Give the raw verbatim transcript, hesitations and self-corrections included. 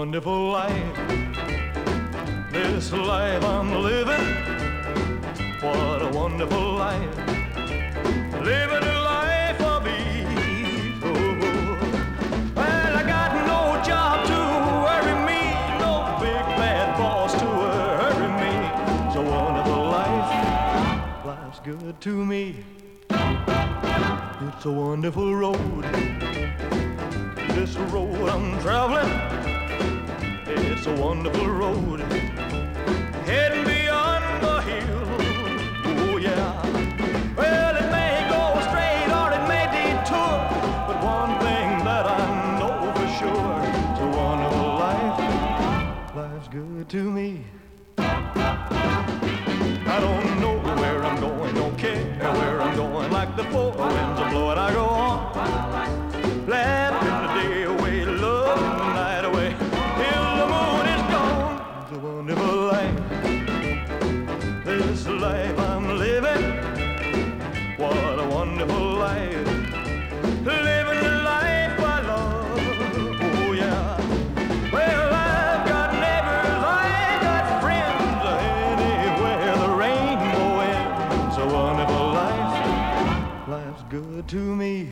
wonderful life. This life I'm living, what a wonderful life. Living a life of ease. Oh, well, I got no job to worry me, no big bad boss to hurry me. It's a wonderful life, life's good to me. It's a wonderful road, this road I'm traveling. It's a wonderful road, heading beyond the hill. Oh yeah. Well, it may go straight or it may detour, but one thing that I know for sure, it's a wonderful life, life's good to me. I don't know where I'm going, don't care where I'm going. Like the four winds are blowing, I go on, laughing the day away, loving the night away, till the moon is gone. It's a wonderful life, this life I'm living. What a wonderful life, living the life I love. Oh yeah. Well, I've got neighbors, I've got friends, anywhere the rainbow ends. It's a wonderful life, life's good to me.